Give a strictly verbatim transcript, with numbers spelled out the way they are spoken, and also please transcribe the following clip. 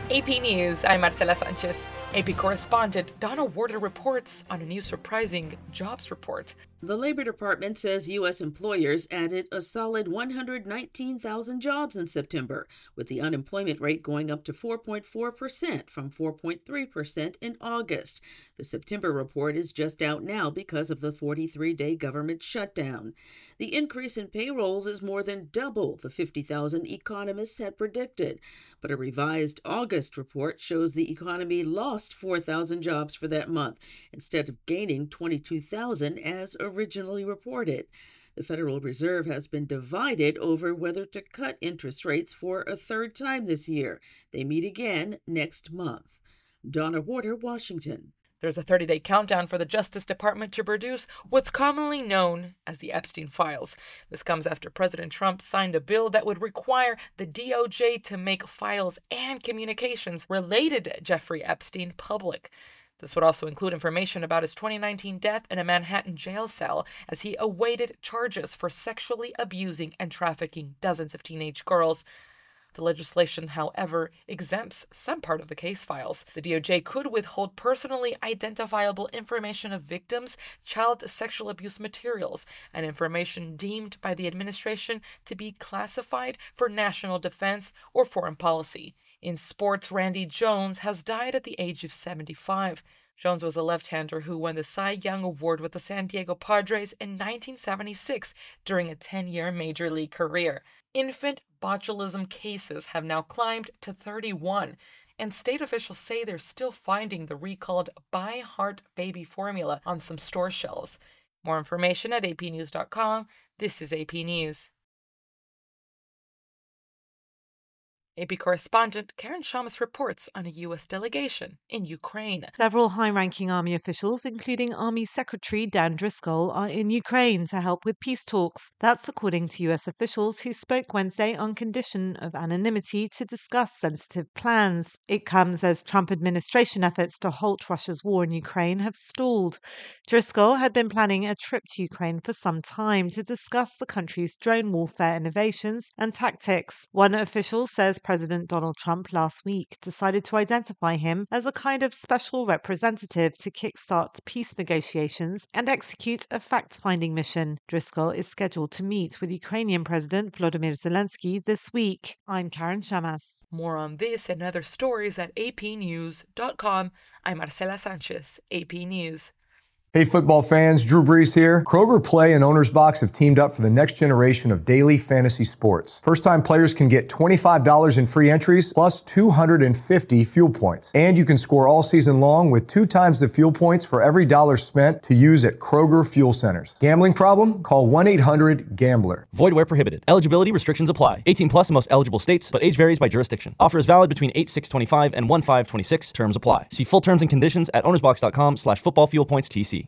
A P News, I'm Marcela Sanchez. A P correspondent Donna Warder reports on a new surprising jobs report. The Labor Department says U S employers added a solid one hundred nineteen thousand jobs in September, with the unemployment rate going up to four point four percent from four point three percent in August. The September report is just out now because of the forty-three day government shutdown. The increase in payrolls is more than double the fifty thousand economists had predicted, but a revised August report shows the economy lost four thousand jobs for that month, instead of gaining twenty-two thousand as originally reported. The Federal Reserve has been divided over whether to cut interest rates for a third time this year. They meet again next month. Donna Warder, Washington. There's a thirty day countdown for the Justice Department to produce what's commonly known as the Epstein files. This comes after President Trump signed a bill that would require the D O J to make files and communications related to Jeffrey Epstein public. This would also include information about his twenty nineteen death in a Manhattan jail cell as he awaited charges for sexually abusing and trafficking dozens of teenage girls. The legislation, however, exempts some part of the case files. The D O J could withhold personally identifiable information of victims, child sexual abuse materials, and information deemed by the administration to be classified for national defense or foreign policy. In sports, Randy Jones has died at the age of seventy-five. Jones was a left-hander who won the Cy Young Award with the San Diego Padres in nineteen seventy-six during a ten-year major league career. Infant botulism cases have now climbed to thirty-one, and state officials say they're still finding the recalled ByHeart baby formula on some store shelves. More information at A P news dot com. This is A P News. A P correspondent Karen Shamas reports on a U S delegation in Ukraine. Several high-ranking army officials, including Army Secretary Dan Driscoll, are in Ukraine to help with peace talks. That's according to U S officials who spoke Wednesday on condition of anonymity to discuss sensitive plans. It comes as Trump administration efforts to halt Russia's war in Ukraine have stalled. Driscoll had been planning a trip to Ukraine for some time to discuss the country's drone warfare innovations and tactics. One official says President Donald Trump last week decided to identify him as a kind of special representative to kickstart peace negotiations and execute a fact-finding mission. Driscoll is scheduled to meet with Ukrainian President Volodymyr Zelensky this week. I'm Karen Shamas. More on this and other stories at A P news dot com. I'm Marcela Sanchez, A P News. Hey football fans, Drew Brees here. Kroger Play and Owner's Box have teamed up for the next generation of daily fantasy sports. First-time players can get twenty-five dollars in free entries plus two hundred fifty fuel points. And you can score all season long with two times the fuel points for every dollar spent to use at Kroger Fuel Centers. Gambling problem? Call one eight hundred gambler. Void where prohibited. Eligibility restrictions apply. eighteen plus in most eligible states, but age varies by jurisdiction. Offer is valid between eight six twenty-five and one five twenty-six. Terms apply. See full terms and conditions at ownersbox dot com slash football fuel points T C.